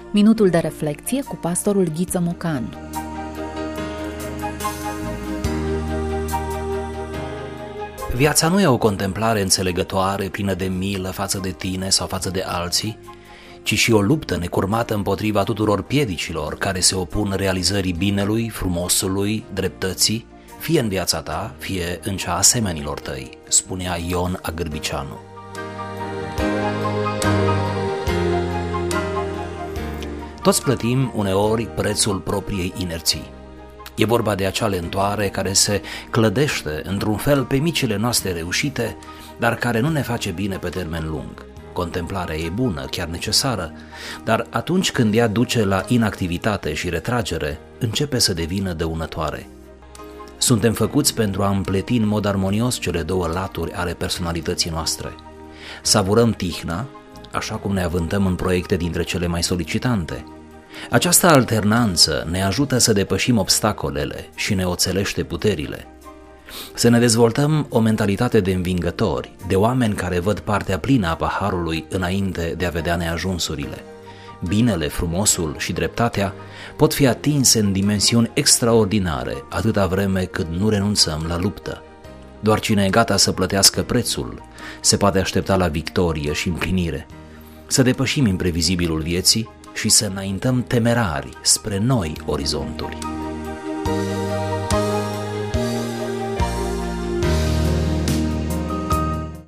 Minutul de reflecție cu pastorul Ghiță Mocanu. Viața nu e o contemplare înțelegătoare, plină de milă față de tine sau față de alții, ci și o luptă necurmată împotriva tuturor piedicilor care se opun realizării binelui, frumosului, dreptății, fie în viața ta, fie în cea a semenilor tăi, spunea Ion Agârbiceanu. Toți plătim uneori prețul propriei inerții. E vorba de acea lentoare care se clădește într-un fel pe micile noastre reușite, dar care nu ne face bine pe termen lung. Contemplarea e bună, chiar necesară, dar atunci când ea duce la inactivitate și retragere, începe să devină dăunătoare. Suntem făcuți pentru a împleti în mod armonios cele două laturi ale personalității noastre. Savurăm tihna, așa cum ne avântăm în proiecte dintre cele mai solicitante. Această alternanță ne ajută să depășim obstacolele și ne oțelește puterile. Să ne dezvoltăm o mentalitate de învingători, de oameni care văd partea plină a paharului înainte de a vedea neajunsurile. Binele, frumosul și dreptatea pot fi atinse în dimensiuni extraordinare atâta vreme cât nu renunțăm la luptă. Doar cine e gata să plătească prețul se poate aștepta la victorie și împlinire. Să depășim imprevizibilul vieții și să înaintăm temerari spre noi orizonturi.